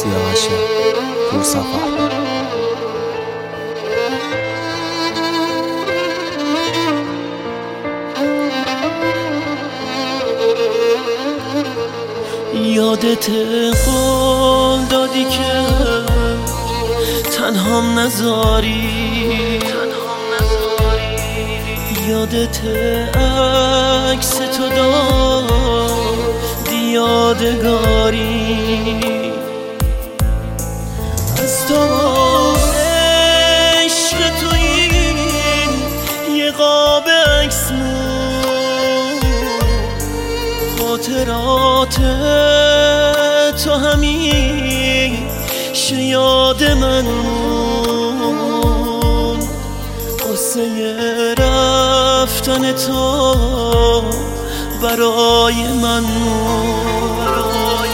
سیاوش پرسفر. یادت قول دادی که تنهام نذاری، یادت عکس تو داد یادگاری از تو عشق توی یه قاب عکس خاطرات تو همیشه یاد من مون، قصه رفتن تو برای من مون.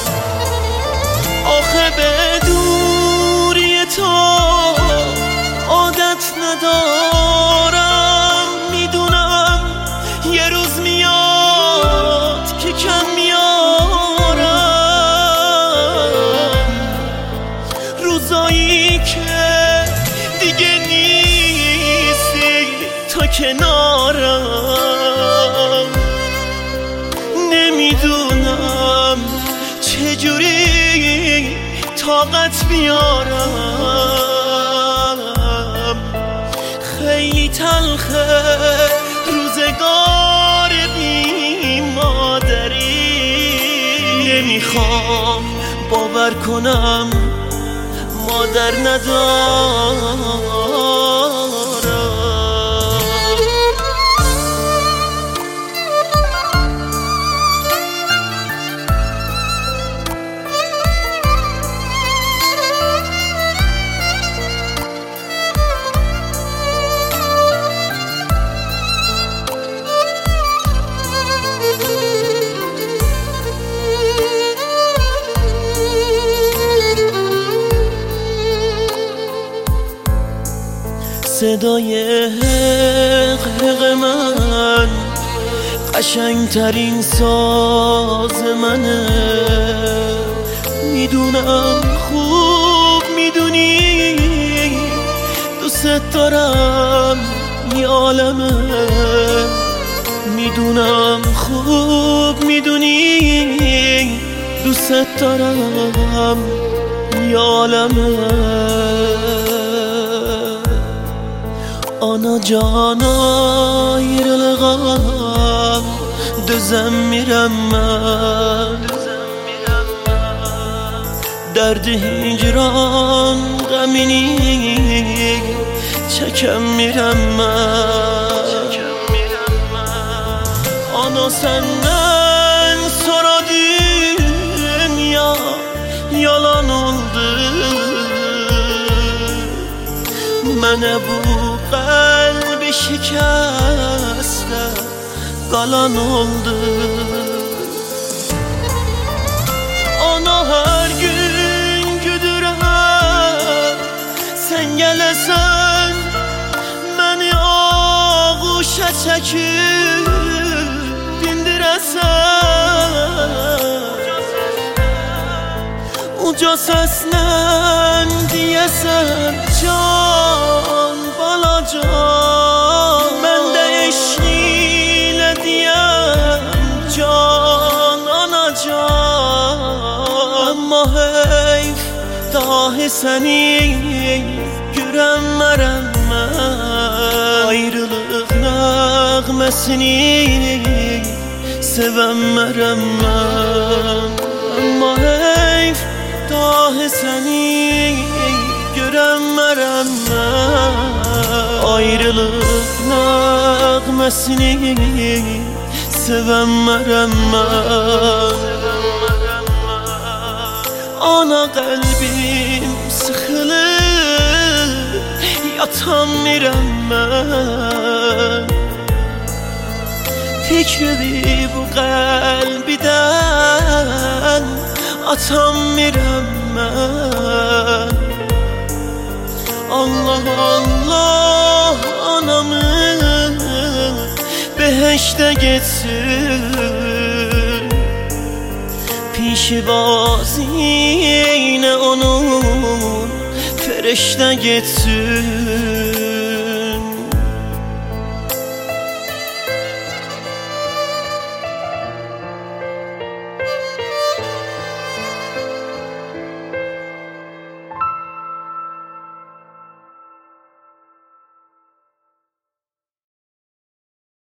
آخه به دوری تو عادت ندارم، میدونم یه روز میاد که کم میارم، روزایی که دیگه نیستی تا کنارم. نمیدونم چجوری طاقت بیارم، خیلی تلخه روزگار بی مادری. نمیخوام باور کنم مادر ندارم. صدای حق من قشنگترین ساز منه، میدونم خوب میدونی دوست دارم یه عالمه، میدونم خوب میدونی دوست دارم یه عالمه. Ana cana ayrılığam düzenmirem ben, derdi hicran gamini çekemmirem ben. Ana senden sonra dünya yalan oldu, mənə bu qəlbi şikəstə qalan oldu. Ana hər gün güdürəm sən gələsən, məni ağuşa çəkib dindirəsən, uca səslə deyəsən can balacan. Mən də eşqilə deyəm can anacan, amma heyf dahi səni görənmərəm mən, ayrılıq nəğməsini sevənmərəm mən, amma heyf dahi səni görənmərəm mən, ayrılıq nəğməsini sevənmərəm mən. Ana qəlbim sıxılır yatanmirəm mən, fikri bu qəlbidən atanmirəm mən. Allah Allah anamı beheşte geçsin, heyşi bazine onun ferişte geçsin.